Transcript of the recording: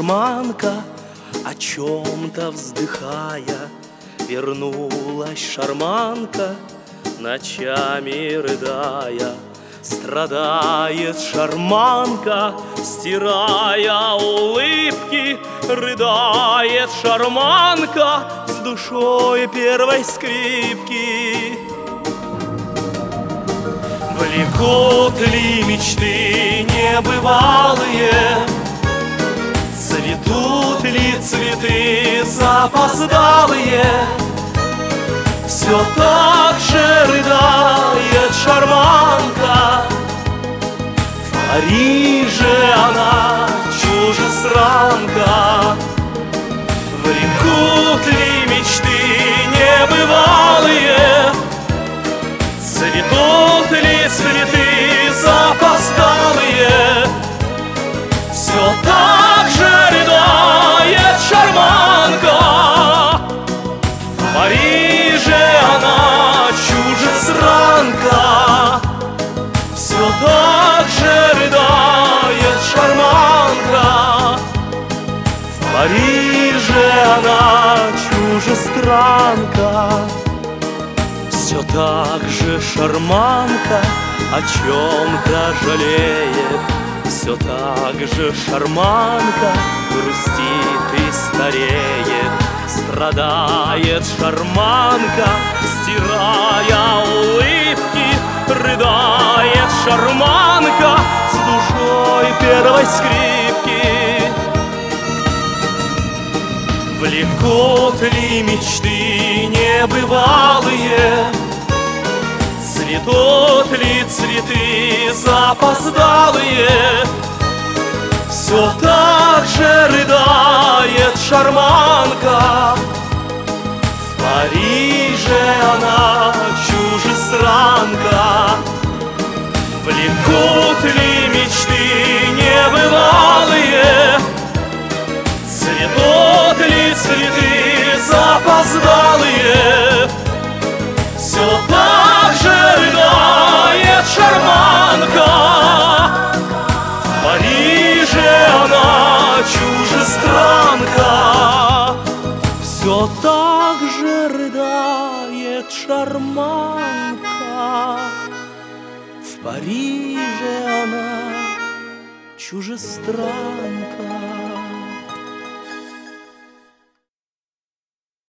шарманка, о чем-то вздыхая. Вернулась шарманка, ночами рыдая. Страдает шарманка, стирая улыбки. Рыдает шарманка с душой первой скрипки. Влекут ли мечты небывалые? Цветут ли цветы запоздалые? Все так же рыдает шарманка. В Париже она чужестранка. Влекут ли мечты небывалые? Цветут ли цветы запоздалые? Все так же рыдает шарманка. В Париже она чужестранка. Все так же рыдает шарманка. В Париже она чужестранка. Все так же шарманка о чем-то жалеет. Все так же шарманка грустит и стареет. Страдает шарманка, стирая улыбки. Рыдает шарманка с душой первой скрипки. Влекут ли мечты небывалые? Цветут ли цветы запоздалые? Все так же рыдает шарманка. В Париже она чужестранка. Влекут ли мечты небывалые? Цветут ли цветы запоздалые? Все так же рыдает шарманка. В Париже она чужестранка. Все так же рыдает шарманка. В Париже она чужестранка.